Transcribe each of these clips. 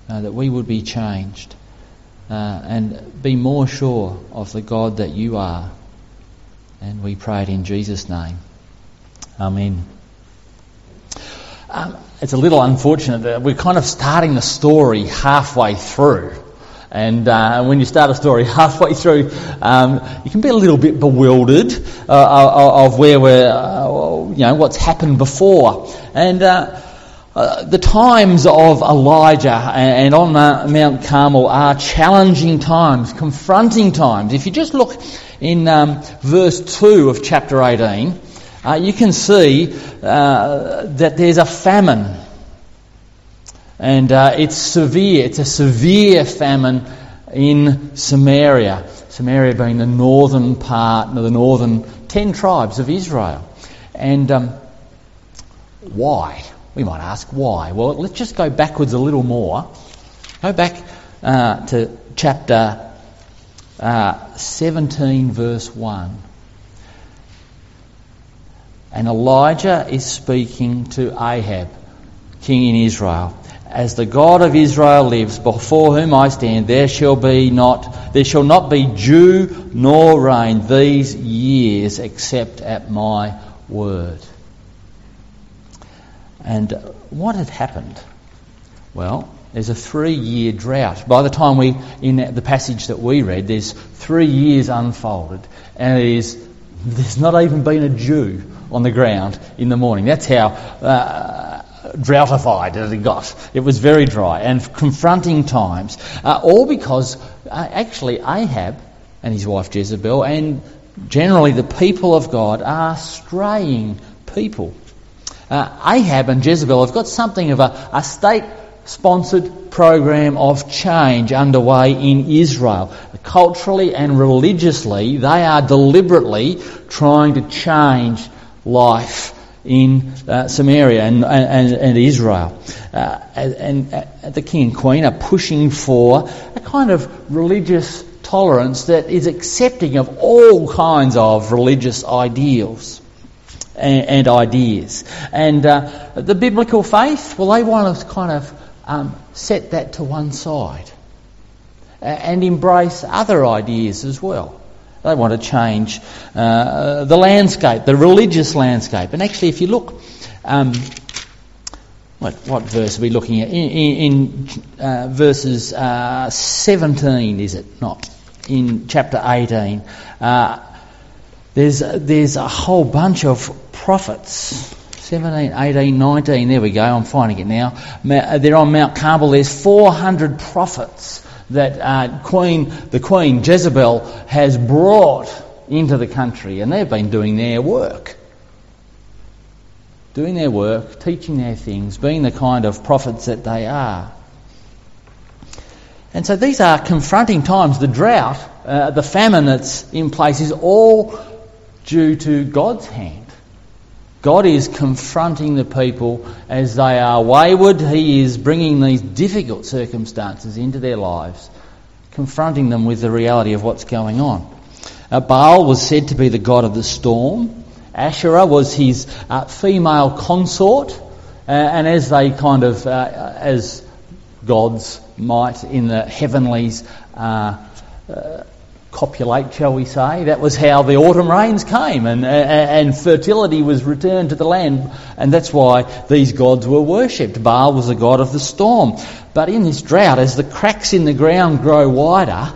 that we would be changed and be more sure of the God that you are. And we pray it in Jesus' name. Amen. It's a little unfortunate that we're kind of starting the story halfway through. And when you start a story halfway through, you can be a little bit bewildered of where we're, what's happened before. And the times of Elijah and on Mount Carmel are challenging times, confronting times. If you just look in verse 2 of chapter 18, you can see that there's a famine. And it's severe. It's a severe famine in Samaria. Samaria being the northern part, the northern 10 tribes of Israel. And why? We might ask why. Well, let's just go backwards a little more. Go back to chapter 17, verse 1. And Elijah is speaking to Ahab, king in Israel. As the God of Israel lives, before whom I stand, there shall not be dew nor rain these years except at my word. And what had happened? Well, there's a 3-year drought. By the time in the passage that we read, there's 3 years unfolded, and there's not even been a dew on the ground in the morning. That's how droughified it got. It was very dry and confronting times. All because actually Ahab and his wife Jezebel and generally the people of God are straying people. Ahab and Jezebel have got something of a state-sponsored program of change underway in Israel. Culturally and religiously, they are deliberately trying to change life in Samaria and Israel. And the king and queen are pushing for a kind of religious tolerance that is accepting of all kinds of religious ideals and ideas. And the biblical faith, well, they want to kind of set that to one side and embrace other ideas as well. They want to change the landscape, the religious landscape. And actually, if you look, what verse are we looking at? In verses 17, is it not? In chapter 18, there's a whole bunch of prophets. 17, 18, 19, there we go, I'm finding it now. They're on Mount Carmel. There's 400 prophets that the queen Jezebel has brought into the country, and they've been doing their work, teaching their things, being the kind of prophets that they are. And so these are confronting times. The drought, the famine that's in place is all due to God's hand. God is confronting the people as they are wayward. He is bringing these difficult circumstances into their lives, confronting them with the reality of what's going on. Baal was said to be the god of the storm. Asherah was his female consort. And as they kind of, as gods might in the heavenlies, copulate, shall we say. That was how the autumn rains came and fertility was returned to the land, and that's why these gods were worshipped. Baal was the god of the storm. But in this drought, as the cracks in the ground grow wider,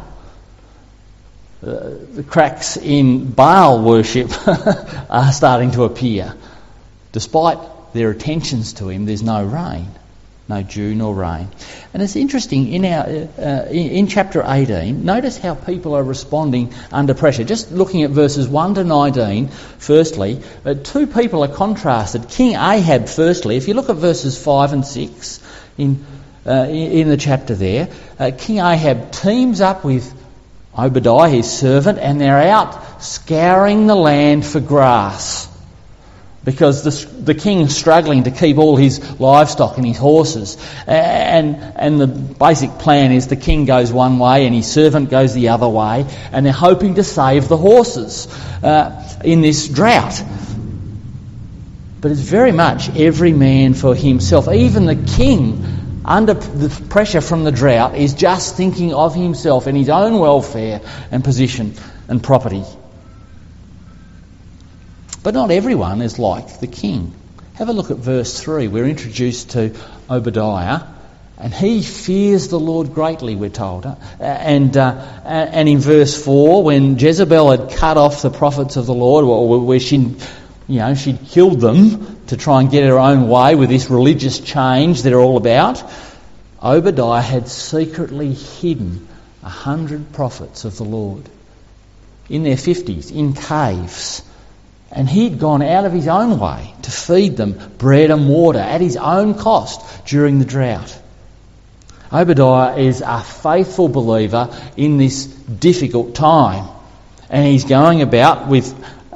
the cracks in Baal worship are starting to appear. Despite their attentions to him, there's no rain. No dew nor rain. And it's interesting, in chapter 18, notice how people are responding under pressure. Just looking at verses 1 to 19, firstly, two people are contrasted. King Ahab, firstly, if you look at verses 5 and 6 in the chapter there, King Ahab teams up with Obadiah, his servant, and they're out scouring the land for grass. Because the king's struggling to keep all his livestock and his horses. And the basic plan is the king goes one way and his servant goes the other way, and they're hoping to save the horses in this drought. But it's very much every man for himself. Even the king, under the pressure from the drought, is just thinking of himself and his own welfare and position and property. But not everyone is like the king. Have a look at verse 3. We're introduced to Obadiah, and he fears the Lord greatly, we're told. And in verse 4, when Jezebel had cut off the prophets of the Lord, where she'd killed them to try and get her own way with this religious change they're all about, Obadiah had secretly hidden 100 prophets of the Lord in their 50s, in caves. And he'd gone out of his own way to feed them bread and water at his own cost during the drought. Obadiah is a faithful believer in this difficult time. And he's going about with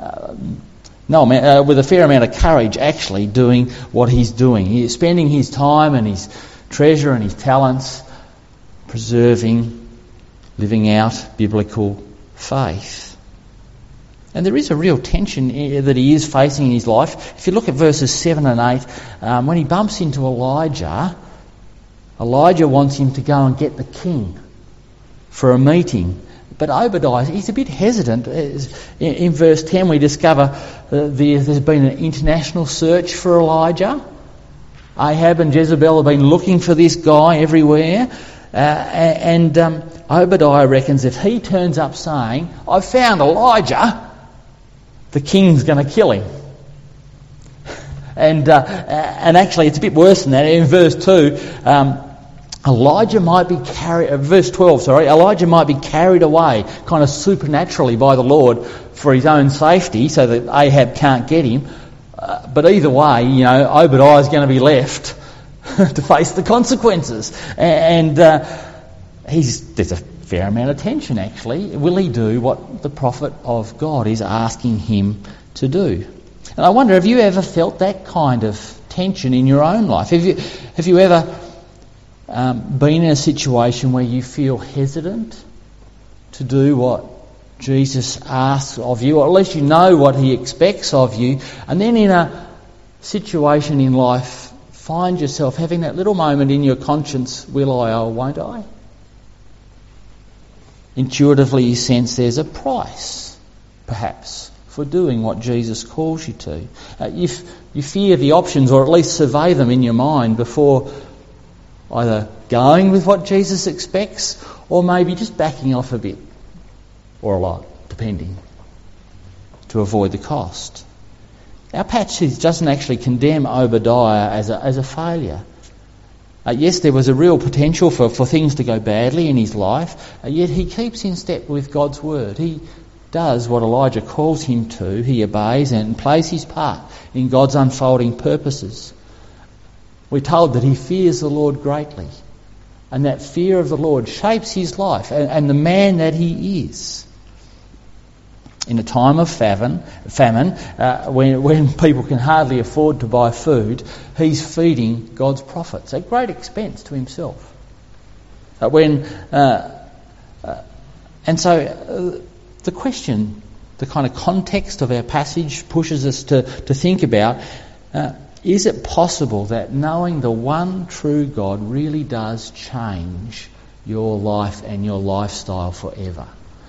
a fair amount of courage, actually, doing what he's doing. He's spending his time and his treasure and his talents preserving, living out biblical faith. And there is a real tension that he is facing in his life. If you look at verses 7 and 8, when he bumps into Elijah wants him to go and get the king for a meeting. But Obadiah, he's a bit hesitant. In verse 10 we discover there's been an international search for Elijah. Ahab and Jezebel have been looking for this guy everywhere. And Obadiah reckons if he turns up saying, "I've found Elijah," the king's going to kill him. And actually it's a bit worse than that. In verse 2, Elijah might be carried away kind of supernaturally by the Lord for his own safety so that Ahab can't get him. But either way, Obadiah's going to be left to face the consequences. And there's a fair amount of tension, actually. Will he do what the prophet of God is asking him to do? And I wonder, have you ever felt that kind of tension in your own life? Have you ever been in a situation where you feel hesitant to do what Jesus asks of you, or at least you know what he expects of you, and then in a situation in life find yourself having that little moment in your conscience, will I or won't I? Intuitively you sense there's a price, perhaps, for doing what Jesus calls you to. You fear the options, or at least survey them in your mind before either going with what Jesus expects or maybe just backing off a bit, or a lot, depending, to avoid the cost. Our passage doesn't actually condemn Obadiah as a failure. Yes, there was a real potential for things to go badly in his life, yet he keeps in step with God's word. He does what Elijah calls him to. He obeys and plays his part in God's unfolding purposes. We're told that he fears the Lord greatly, and that fear of the Lord shapes his life and the man that he is. In a time of famine, when people can hardly afford to buy food, he's feeding God's prophets at great expense to himself. The question, the kind of context of our passage pushes us to think about, is it possible that knowing the one true God really does change your life and your lifestyle forever?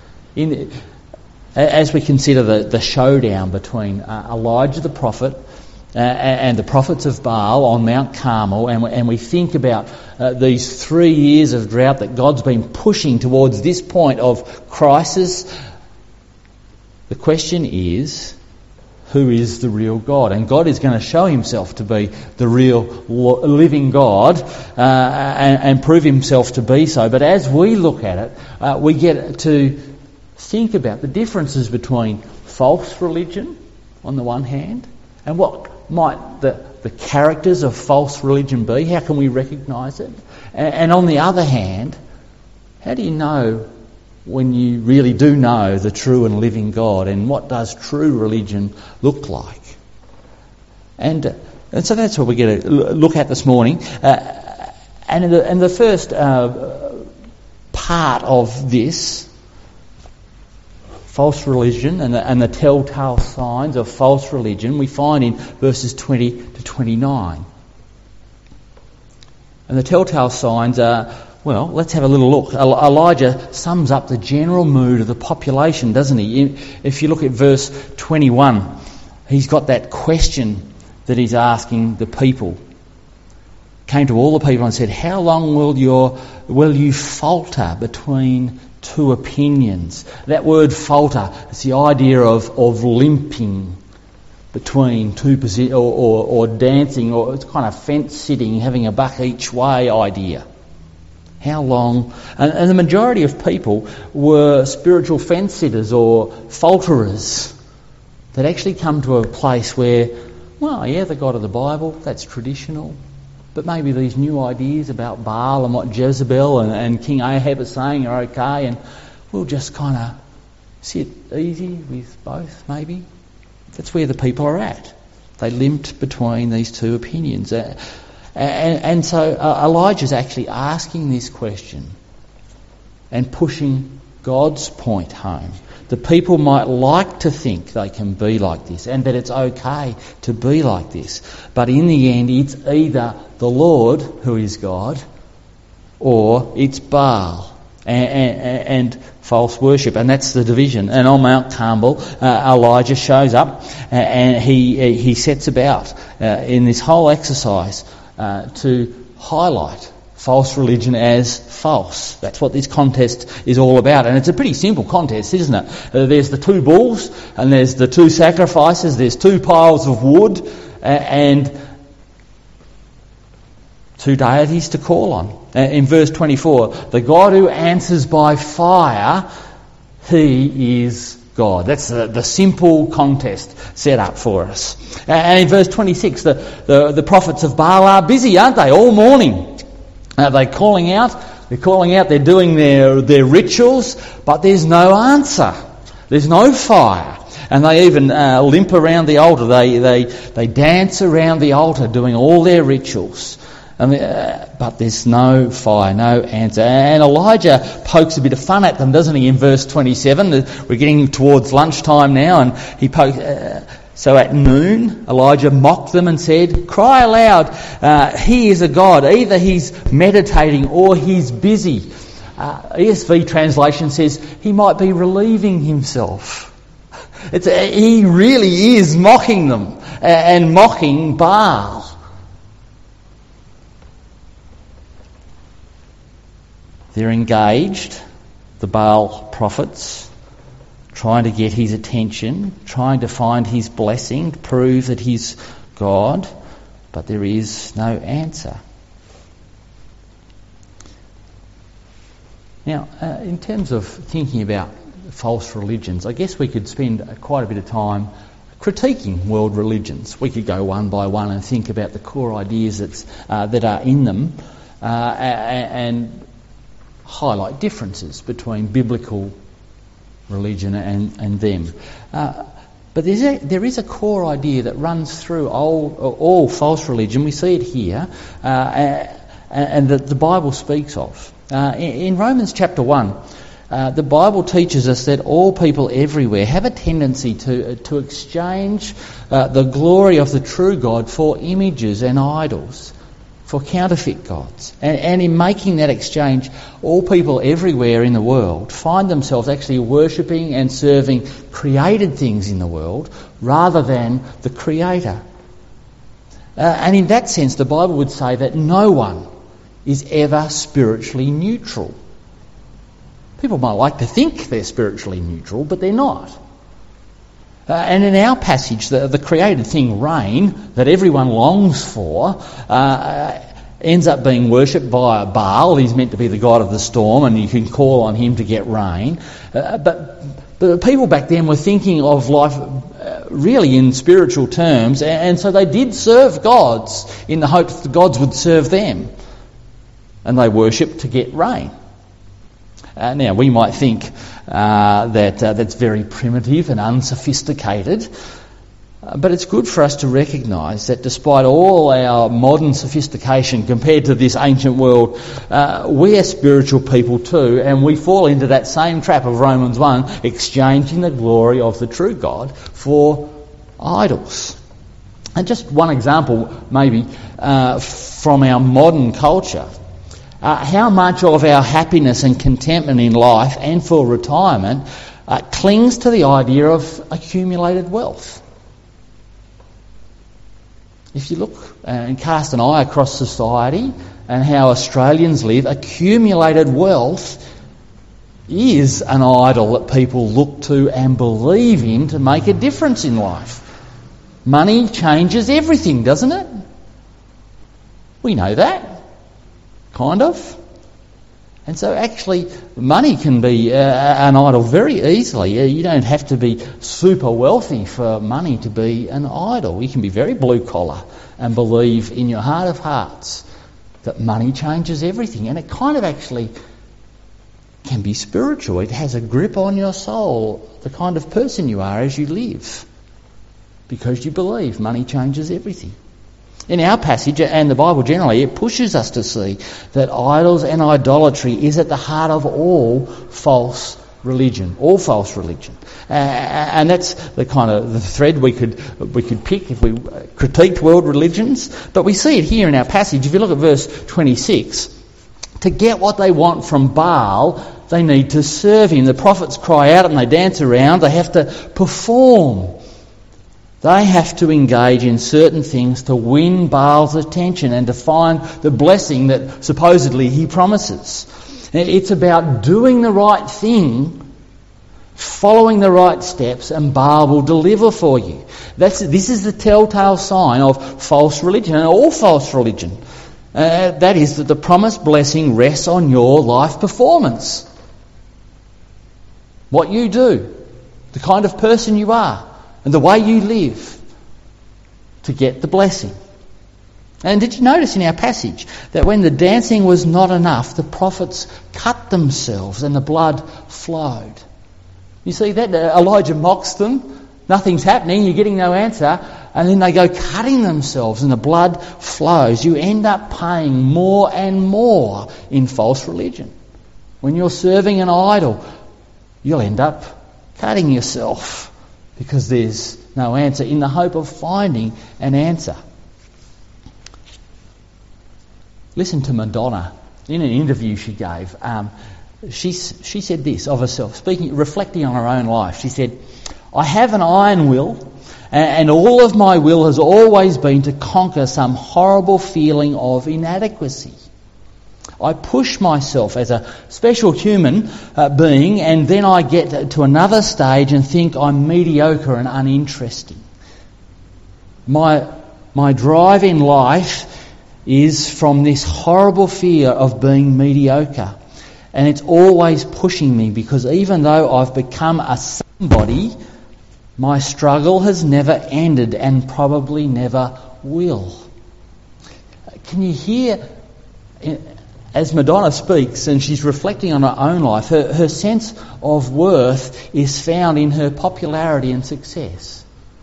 As we consider the showdown between Elijah the prophet and the prophets of Baal on Mount Carmel, and we think about these 3 years of drought that God's been pushing towards this point of crisis, the question is, who is the real God? And God is going to show himself to be the real living God and prove himself to be so. But as we look at it, we get to think about the differences between false religion on the one hand, and what might the characters of false religion be? How can we recognise it? And on the other hand, how do you know when you really do know the true and living God, and what does true religion look like? And so that's what we're going to look at this morning. And the first part of this, false religion and the telltale signs of false religion, we find in verses 20 to 29. And the telltale signs are, well, let's have a little look. Elijah sums up the general mood of the population, doesn't he? If you look at verse 21, he's got that question that he's asking the people. Came to all the people and said, how long will you falter between two opinions? That word falter, it's the idea of limping between two positions, or dancing, or it's kind of fence sitting, having a buck each way idea. How long? And the majority of people were spiritual fence sitters or falterers that actually come to a place where, well, yeah, the God of the Bible, that's traditional. But maybe these new ideas about Baal and what Jezebel and King Ahab are saying are okay, and we'll just kind of sit easy with both, maybe. That's where the people are at. They limped between these two opinions. And so Elijah's actually asking this question and pushing God's point home. The people might like to think they can be like this and that it's okay to be like this. But in the end, it's either the Lord, who is God, or it's Baal and false worship. And that's the division. And on Mount Carmel, Elijah shows up and he sets about in this whole exercise to highlight false religion as false. That's what this contest is all about. And it's a pretty simple contest, isn't it? There's the two bulls and there's the two sacrifices. There's two piles of wood and two deities to call on. In verse 24, the God who answers by fire, he is God. That's the simple contest set up for us. And in verse 26, the prophets of Baal are busy, aren't they, all morning? They're calling out, they're doing their rituals, but there's no answer. There's no fire. And they even limp around the altar. They dance around the altar doing all their rituals. But there's no fire, no answer. And Elijah pokes a bit of fun at them, doesn't he, in verse 27? We're getting towards lunchtime now, and he pokes... So at noon, Elijah mocked them and said, cry aloud, he is a God. Either he's meditating or he's busy. ESV translation says he might be relieving himself. He really is mocking them and mocking Baal. They're engaged, the Baal prophets, trying to get his attention, trying to find his blessing, to prove that he's God, but there is no answer. Now, in terms of thinking about false religions, I guess we could spend quite a bit of time critiquing world religions. We could go one by one and think about the core ideas that are in them and highlight differences between biblical religion and them. But there is a core idea that runs through all false religion. We see it here, and that the Bible speaks of. In Romans chapter 1, the Bible teaches us that all people everywhere have a tendency to exchange the glory of the true God for images and idols, for counterfeit gods. And in making that exchange, all people everywhere in the world find themselves actually worshipping and serving created things in the world rather than the Creator. And in that sense, the Bible would say that no one is ever spiritually neutral. People might like to think they're spiritually neutral, but they're not. And in our passage, the created thing, rain, that everyone longs for, ends up being worshipped by Baal. He's meant to be the god of the storm, and you can call on him to get rain. But the people back then were thinking of life really in spiritual terms, and so they did serve gods in the hope that the gods would serve them. And they worshipped to get rain. Now, we might think that's very primitive and unsophisticated, but it's good for us to recognise that despite all our modern sophistication compared to this ancient world, we are spiritual people too, and we fall into that same trap of Romans 1, exchanging the glory of the true God for idols. And just one example, maybe, from our modern culture. How much of our happiness and contentment in life and for retirement clings to the idea of accumulated wealth. If you look and cast an eye across society and how Australians live, accumulated wealth is an idol that people look to and believe in to make a difference in life. Money changes everything, doesn't it? We know that, kind of. And so actually money can be an idol very easily. You don't have to be super wealthy for money to be an idol. You can be very blue collar and believe in your heart of hearts that money changes everything. And it kind of actually can be spiritual. It has a grip on your soul, the kind of person you are as you live, because you believe money changes everything. In our passage, and the Bible generally, it pushes us to see that idols and idolatry is at the heart of all false religion. And that's the kind of the thread we could pick if we critiqued world religions. But we see it here in our passage. If you look at verse 26, to get what they want from Baal, they need to serve him. The prophets cry out and they dance around. They have to perform. They have to engage in certain things to win Baal's attention and to find the blessing that supposedly he promises. It's about doing the right thing, following the right steps, and Baal will deliver for you. This is the telltale sign of false religion, and all false religion. That is that the promised blessing rests on your life performance. What you do, the kind of person you are, and the way you live to get the blessing. And did you notice in our passage that when the dancing was not enough, the prophets cut themselves and the blood flowed? You see that? Elijah mocks them. Nothing's happening. You're getting no answer. And then they go cutting themselves and the blood flows. You end up paying more and more in false religion. When you're serving an idol, you'll end up cutting yourself, because there's no answer, in the hope of finding an answer. Listen to Madonna. In an interview she gave, she said this of herself, reflecting on her own life. She said, "I have an iron will, and all of my will has always been to conquer some horrible feeling of inadequacy. I push myself as a special human being, and then I get to another stage and think I'm mediocre and uninteresting. My drive in life is from this horrible fear of being mediocre. And it's always pushing me, because even though I've become a somebody, my struggle has never ended and probably never will." Can you hear, as Madonna speaks and she's reflecting on her own life, her sense of worth is found in her popularity and success.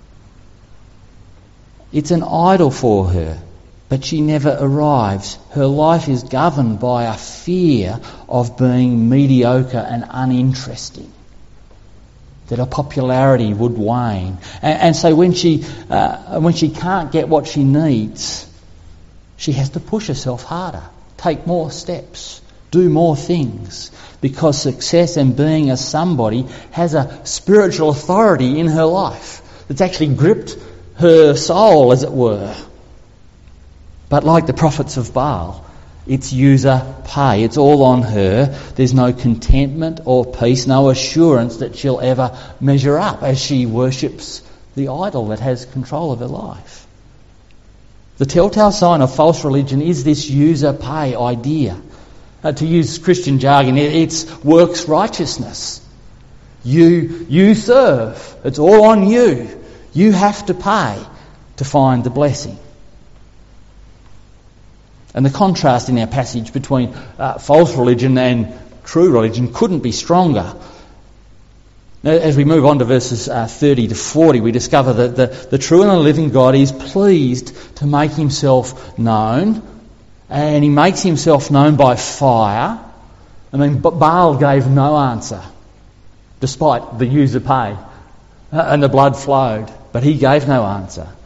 It's an idol for her, but she never arrives. Her life is governed by a fear of being mediocre and uninteresting, that her popularity would wane. And so when she can't get what she needs, she has to push herself harder, take more steps, do more things, because success and being a somebody has a spiritual authority in her life that's actually gripped her soul, as it were. But like the prophets of Baal, it's user pay. It's all on her. There's no contentment or peace, no assurance that she'll ever measure up as she worships the idol that has control of her life. The telltale sign of false religion is this user pay idea. To use Christian jargon, it's works righteousness. You serve. It's all on you. You have to pay to find the blessing. And the contrast in our passage between false religion and true religion couldn't be stronger. Now, as we move on to verses 30 to 40, we discover that the true and the living God is pleased to make himself known, and he makes himself known by fire. But Baal gave no answer, despite the user pay, and the blood flowed, but he gave no answer.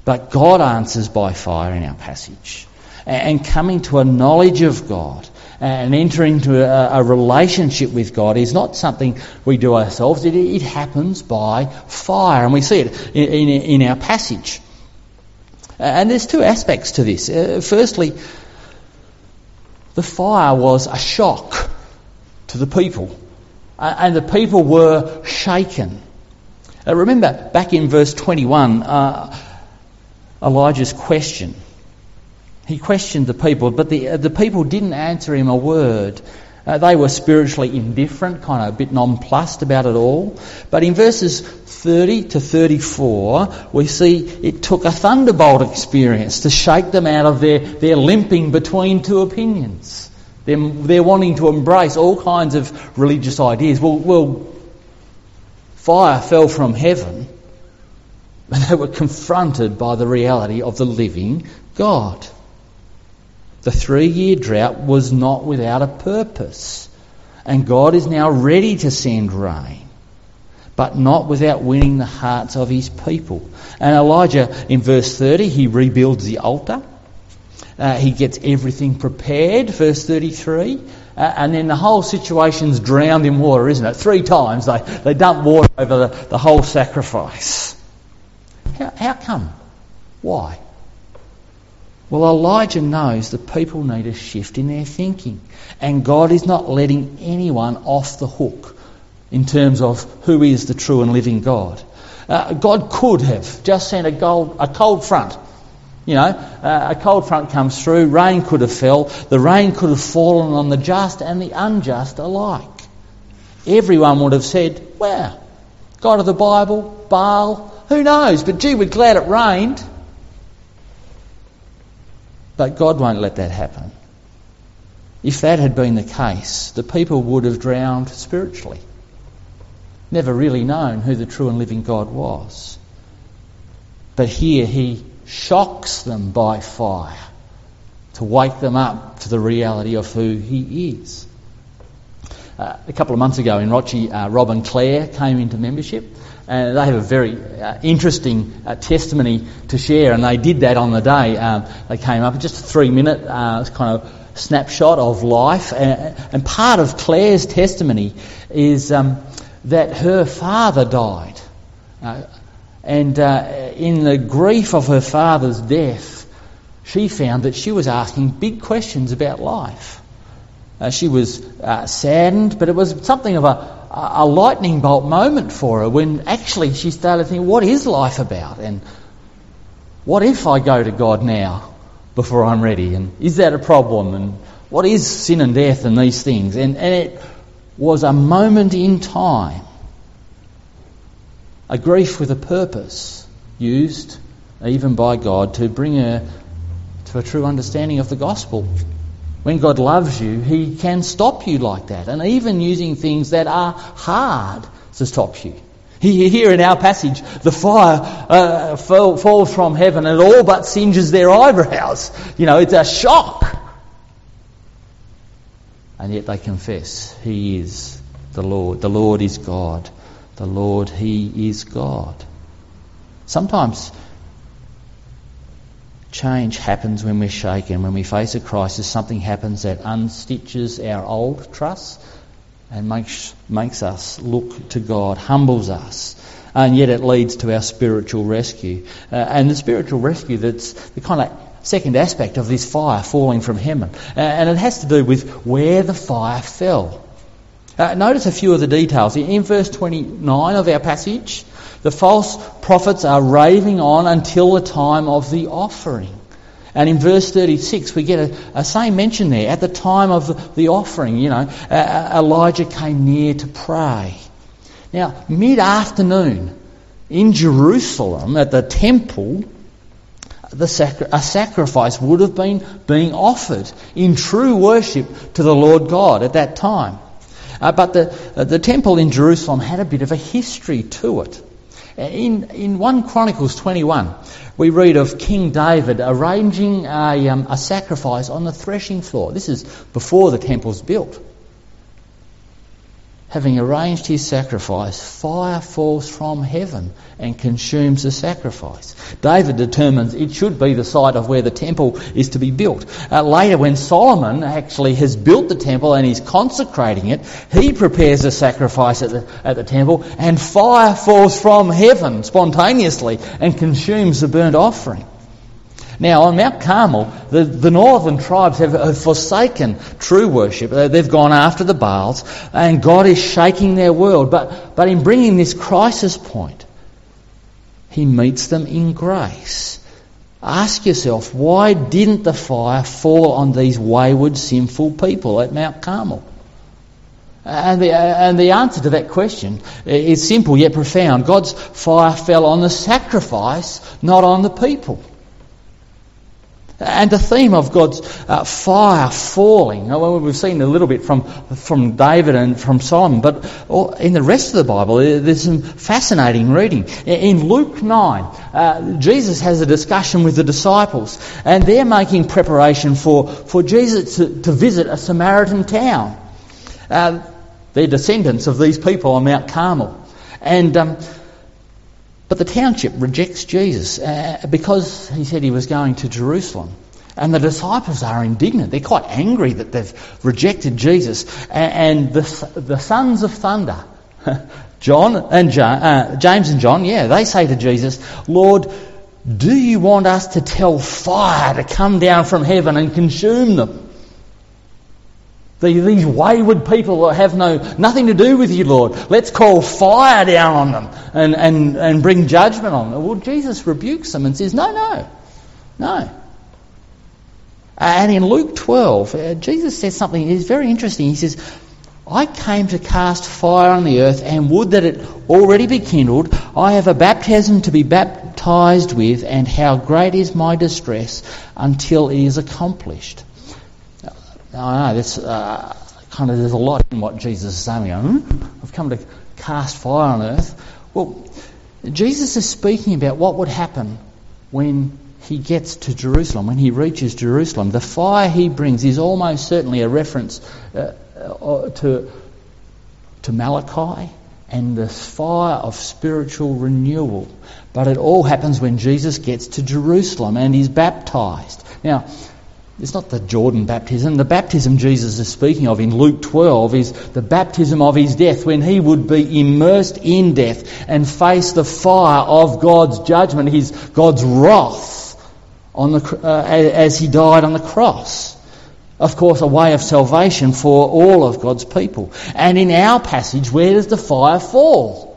But God answers by fire in our passage. And coming to a knowledge of God and entering into a relationship with God is not something we do ourselves. It happens by fire, and we see it in our passage. And there's two aspects to this. Firstly, the fire was a shock to the people, and the people were shaken. Remember back in verse 21, Elijah's question. He questioned the people, but the people didn't answer him a word. They were spiritually indifferent, kind of a bit nonplussed about it all. But in verses 30 to 34, we see it took a thunderbolt experience to shake them out of their limping between two opinions. They're wanting to embrace all kinds of religious ideas. Well, fire fell from heaven, and they were confronted by the reality of the living God. The 3-year drought was not without a purpose, and God is now ready to send rain, but not without winning the hearts of his people. And Elijah, in verse 30, he rebuilds the altar. He gets everything prepared, verse 33, and then the whole situation's drowned in water, isn't it? 3 times they dump water over the whole sacrifice. How come? Why? Well, Elijah knows the people need a shift in their thinking, and God is not letting anyone off the hook in terms of who is the true and living God. God could have just sent a cold front. A cold front comes through, rain could have fell, the rain could have fallen on the just and the unjust alike. Everyone would have said, wow, God of the Bible, Baal, who knows, but gee, we're glad it rained. But God won't let that happen. If that had been the case, the people would have drowned spiritually, never really known who the true and living God was. But here he shocks them by fire to wake them up to the reality of who he is. A couple of months ago in Rochi, Rob and Claire came into membership, and they have a very interesting testimony to share, and they did that on the day. They came up, just a 3-minute kind of snapshot of life, and part of Claire's testimony is that her father died. And in the grief of her father's death, she found that she was asking big questions about life. She was saddened, but it was something of a lightning bolt moment for her when actually she started thinking, what is life about? And what if I go to God now before I'm ready? And is that a problem? And what is sin and death and these things? And it was a moment in time, a grief with a purpose, used even by God to bring her to a true understanding of the gospel. When God loves you, he can stop you like that, and even using things that are hard to stop you. Here in our passage, the fire falls from heaven and it all but singes their eyebrows. It's a shock. And yet they confess, he is the Lord. The Lord is God. The Lord, he is God. Sometimes change happens when we're shaken. When we face a crisis, something happens that unstitches our old trust and makes us look to God, humbles us. And yet it leads to our spiritual rescue. And the spiritual rescue, that's the kind of second aspect of this fire falling from heaven. And it has to do with where the fire fell. Notice a few of the details. In verse 29 of our passage, the false prophets are raving on until the time of the offering. And in verse 36, we get a same mention there. At the time of the offering, Elijah came near to pray. Now, mid-afternoon, in Jerusalem, at the temple, a sacrifice would have been being offered in true worship to the Lord God at that time. But the temple in Jerusalem had a bit of a history to it. In 1 Chronicles 21, we read of King David arranging a sacrifice on the threshing floor. This is before the temple's built. having arranged his sacrifice, fire falls from heaven and consumes the sacrifice. David determines it should be the site of where the temple is to be built. Later, when Solomon actually has built the temple and is consecrating it, he prepares a sacrifice at the temple, and fire falls from heaven spontaneously and consumes the burnt offering. Now, on Mount Carmel, the northern tribes have forsaken true worship. They've gone after the Baals, and God is shaking their world. But in bringing this crisis point, he meets them in grace. Ask yourself, why didn't the fire fall on these wayward, sinful people at Mount Carmel? And the answer to that question is simple yet profound. God's fire fell on the sacrifice, not on the people. And the theme of God's fire falling, we've seen a little bit from David and from Solomon, but in the rest of the Bible there's some fascinating reading. In Luke 9, Jesus has a discussion with the disciples, and they're making preparation for Jesus to visit a Samaritan town. They're descendants of these people on Mount Carmel. But the township rejects Jesus because he said he was going to Jerusalem. And the disciples are indignant. They're quite angry that they've rejected Jesus. And the sons of thunder, John and James and John, they say to Jesus, "Lord, do you want us to tell fire to come down from heaven and consume them? These wayward people have nothing to do with you, Lord. Let's call fire down on them and bring judgment on them." Well, Jesus rebukes them and says, No. And in Luke 12, Jesus says something that is very interesting. He says, "I came to cast fire on the earth, and would that it already be kindled. I have a baptism to be baptized with, and how great is my distress until it is accomplished." I know that's there's a lot in what Jesus is saying. I've come to cast fire on earth. Well, Jesus is speaking about what would happen when he gets to Jerusalem, when he reaches Jerusalem. The fire he brings is almost certainly a reference to Malachi and the fire of spiritual renewal. But it all happens when Jesus gets to Jerusalem and is baptized. Now, it's not the Jordan baptism. The baptism Jesus is speaking of in Luke 12 is the baptism of his death, when he would be immersed in death and face the fire of God's judgment, God's wrath as he died on the cross. Of course, a way of salvation for all of God's people. And in our passage, where does the fire fall?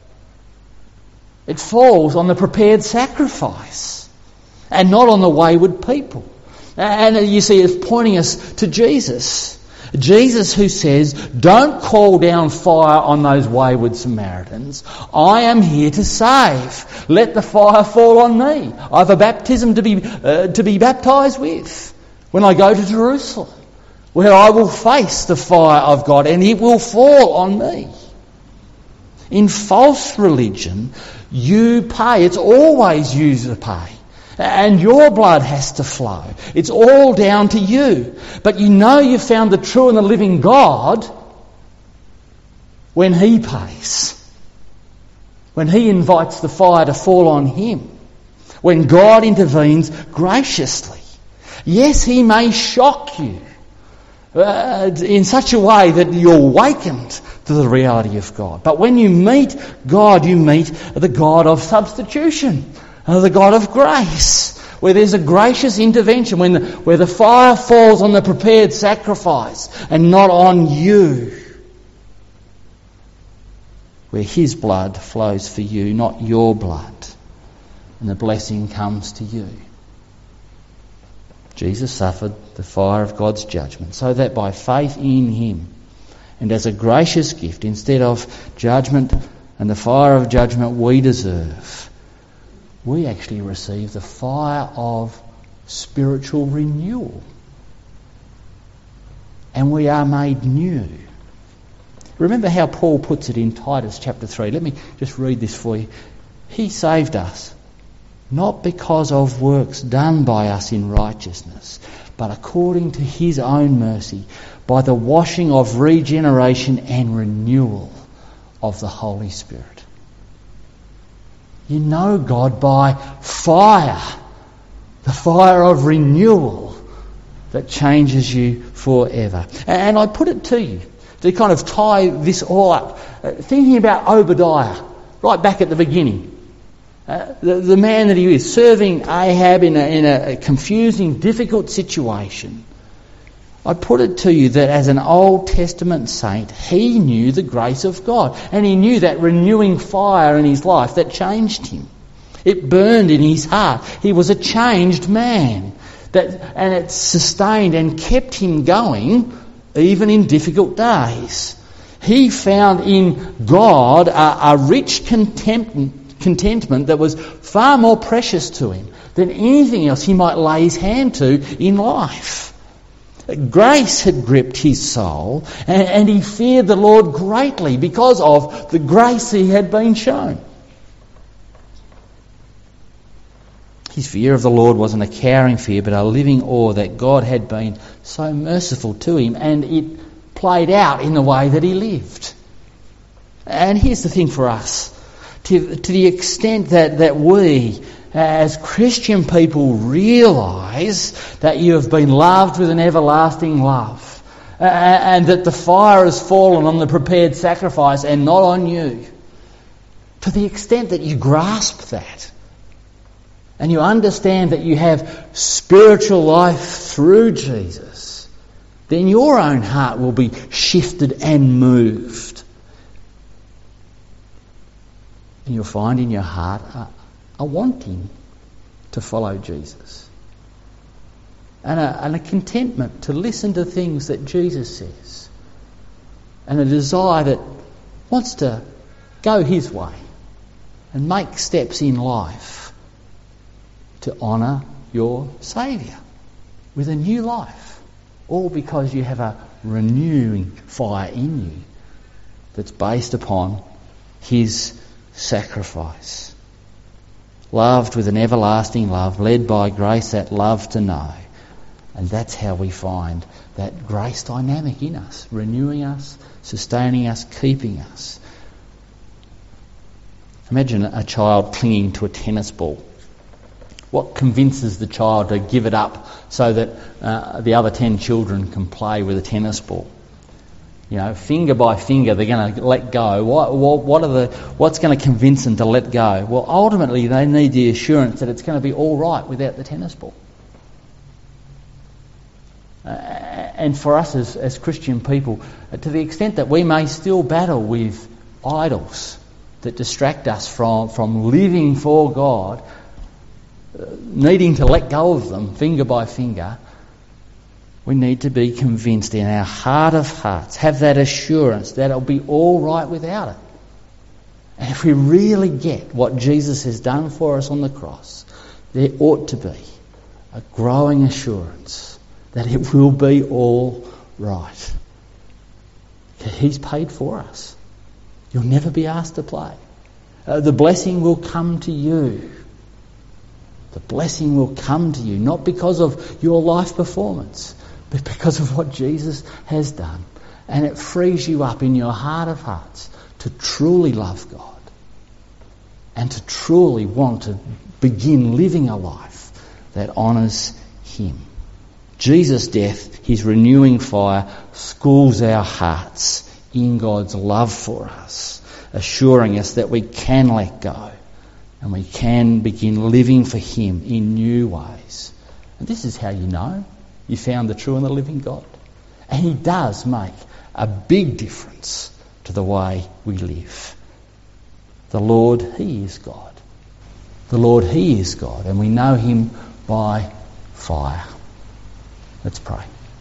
It falls on the prepared sacrifice and not on the wayward people. And you see, it's pointing us to Jesus. Jesus who says, "Don't call down fire on those wayward Samaritans. I am here to save. Let the fire fall on me. I have a baptism to be baptized with when I go to Jerusalem, where I will face the fire of God and it will fall on me." In false religion, you pay. It's always you to pay. And your blood has to flow. It's all down to you. But you know you've found the true and the living God when he pays. When he invites the fire to fall on him. When God intervenes graciously. Yes, he may shock you in such a way that you're awakened to the reality of God. But when you meet God, you meet the God of substitution. The God of grace, where there's a gracious intervention, where the fire falls on the prepared sacrifice and not on you. Where his blood flows for you, not your blood. And the blessing comes to you. Jesus suffered the fire of God's judgment so that by faith in him and as a gracious gift, instead of judgment and the fire of judgment we deserve, we actually receive the fire of spiritual renewal. And we are made new. Remember how Paul puts it in Titus chapter 3. Let me just read this for you. He saved us not because of works done by us in righteousness, but according to his own mercy, by the washing of regeneration and renewal of the Holy Spirit. You know God by fire, the fire of renewal that changes you forever. And I put it to you to kind of tie this all up, thinking about Obadiah right back at the beginning. The man that he is, serving Ahab in a confusing, difficult situation. I put it to you that as an Old Testament saint, he knew the grace of God. And he knew that renewing fire in his life that changed him. It burned in his heart. He was a changed man. And it sustained and kept him going even in difficult days. He found in God a rich contentment that was far more precious to him than anything else he might lay his hand to in life. Grace had gripped his soul, and he feared the Lord greatly because of the grace he had been shown. His fear of the Lord wasn't a cowering fear, but a living awe that God had been so merciful to him, and it played out in the way that he lived. And here's the thing for us. To the extent that we, as Christian people, realise that you have been loved with an everlasting love, and that the fire has fallen on the prepared sacrifice and not on you, to the extent that you grasp that, and you understand that you have spiritual life through Jesus, then your own heart will be shifted and moved. And you'll find in your heart a wanting to follow Jesus. And a contentment to listen to things that Jesus says. And a desire that wants to go his way and make steps in life to honour your Saviour with a new life. All because you have a renewing fire in you that's based upon his sacrifice. Loved with an everlasting love, led by grace that love to know. And that's how we find that grace dynamic in us, renewing us, sustaining us, keeping us. Imagine a child clinging to a tennis ball. What convinces the child to give it up so that the other 10 children can play with a tennis ball? You know, finger by finger, they're going to let go. What's going to convince them to let go? Well, ultimately, they need the assurance that it's going to be all right without the tennis ball. And for us as Christian people, to the extent that we may still battle with idols that distract us from living for God, needing to let go of them finger by finger, we need to be convinced in our heart of hearts, have that assurance that it'll be all right without it. And if we really get what Jesus has done for us on the cross, there ought to be a growing assurance that it will be all right. He's paid for us. You'll never be asked to play. The blessing will come to you. The blessing will come to you, not because of your life performance, but because of what Jesus has done. And it frees you up in your heart of hearts to truly love God and to truly want to begin living a life that honours him. Jesus' death, his renewing fire, schools our hearts in God's love for us, assuring us that we can let go and we can begin living for him in new ways. And this is how you know you found the true and the living God. And he does make a big difference to the way we live. The Lord, he is God. The Lord, he is God. And we know him by fire. Let's pray.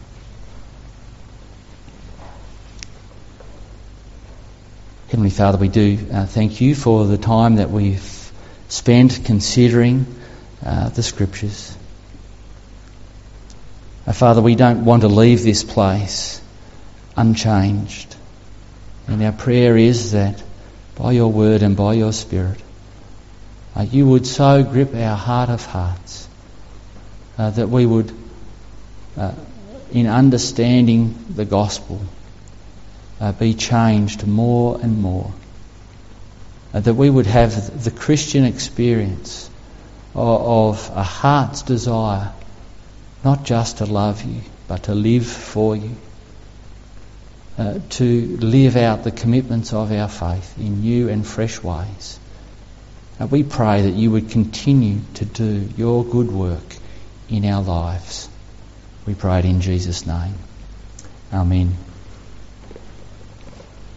Heavenly Father, we do thank you for the time that we've spent considering the Scriptures. Father, we don't want to leave this place unchanged. And our prayer is that by your word and by your Spirit, You would so grip our heart of hearts that we would, in understanding the gospel, be changed more and more. That we would have the Christian experience of a heart's desire, not just to love you, but to live for you. To live out the commitments of our faith in new and fresh ways. We pray that you would continue to do your good work in our lives. We pray it in Jesus' name. Amen.